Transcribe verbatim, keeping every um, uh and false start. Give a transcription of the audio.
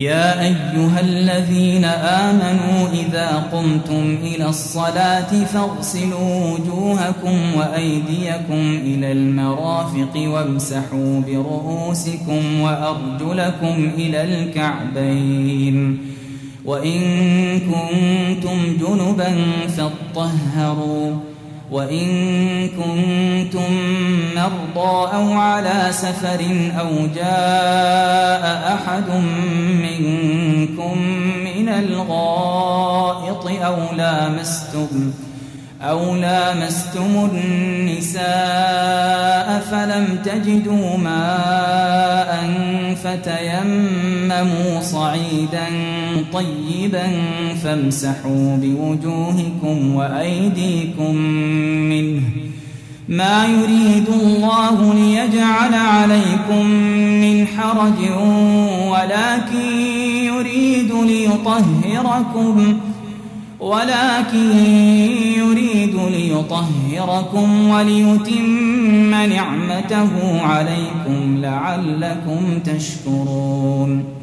يا أيها الذين آمنوا إذا قمتم إلى الصلاة فاغسلوا وجوهكم وأيديكم إلى المرافق وامسحوا برؤوسكم وأرجلكم إلى الكعبين وإن كنتم جنبا فاطهروا وإن كنتم مرضى أو على سفر أو جاء أحد منكم من الغائط أو لامستم أو لامستم النساء فلم تجدوا ماء فتيمموا صعيدا طيبا فامسحوا بوجوهكم وأيديكم منه ما يريد الله ليجعل عليكم من حرج ولكن يريد ليطهركم ولكن يريد ليطهركم وليتم نعمته عليكم لعلكم تشكرون.